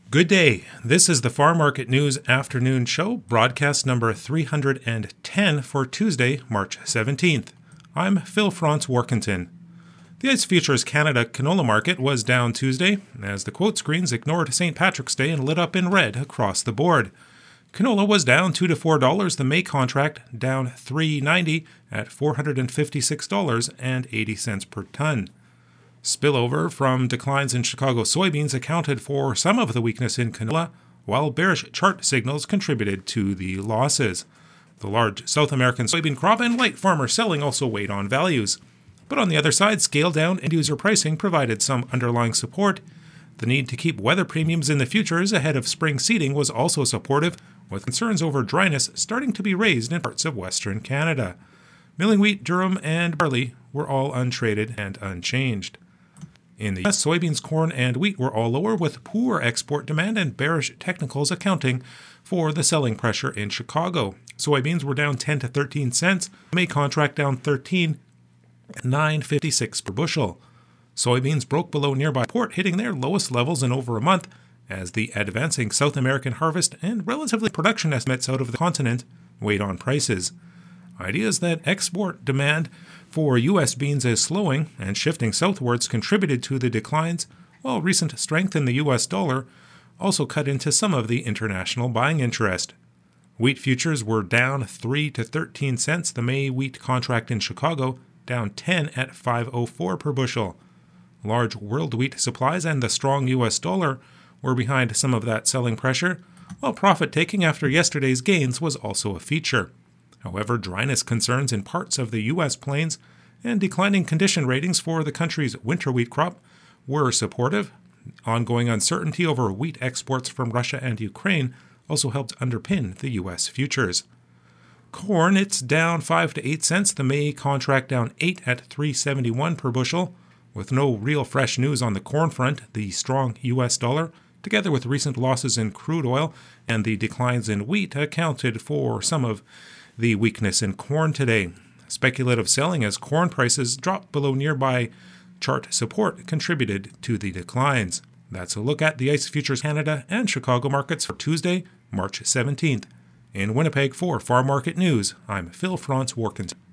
Good day. This is the Farm Market News Afternoon Show, broadcast number 310 for Tuesday, March 17th. I'm Phil Franz Warkentin. The ICE Futures Canada canola market was down Tuesday as the quote screens ignored St. Patrick's Day and lit up in red across the board. Canola was down $2 to $4, the May contract down $3.90 at $456.80 per ton. Spillover from declines in Chicago soybeans accounted for some of the weakness in canola, while bearish chart signals contributed to the losses. The large South American soybean crop and light farmer selling also weighed on values. But on the other side, scaled-down end-user pricing provided some underlying support. The need to keep weather premiums in the futures ahead of spring seeding was also supportive, with concerns over dryness starting to be raised in parts of Western Canada. Milling wheat, durum, and barley were all untraded and unchanged. In the U.S., soybeans, corn, and wheat were all lower, with poor export demand and bearish technicals accounting for the selling pressure in Chicago. Soybeans were down 10 to 13 cents, May contract down 13 at $9.56 per bushel. Soybeans broke below nearby port, hitting their lowest levels in over a month, as the advancing South American harvest and relatively production estimates out of the continent weighed on prices. Ideas that export demand for U.S. beans is slowing and shifting southwards contributed to the declines, while recent strength in the U.S. dollar also cut into some of the international buying interest. Wheat futures were down 3 to 13 cents, the May wheat contract in Chicago down 10 at $5.04 per bushel. Large world wheat supplies and the strong U.S. dollar were behind some of that selling pressure, while profit-taking after yesterday's gains was also a feature. However, dryness concerns in parts of the U.S. plains and declining condition ratings for the country's winter wheat crop were supportive. Ongoing uncertainty over wheat exports from Russia and Ukraine also helped underpin the U.S. futures. Corn, it's down 5 to 8 cents, the May contract down 8 at $3.71 per bushel. With no real fresh news on the corn front, the strong U.S. dollar, together with recent losses in crude oil and the declines in wheat, accounted for some of the weakness in corn today. Speculative selling as corn prices dropped below nearby chart support contributed to the declines. That's a look at the ICE Futures Canada and Chicago markets for Tuesday, March 17th. In Winnipeg for Farm Market News, I'm Phil Franz Warkentin.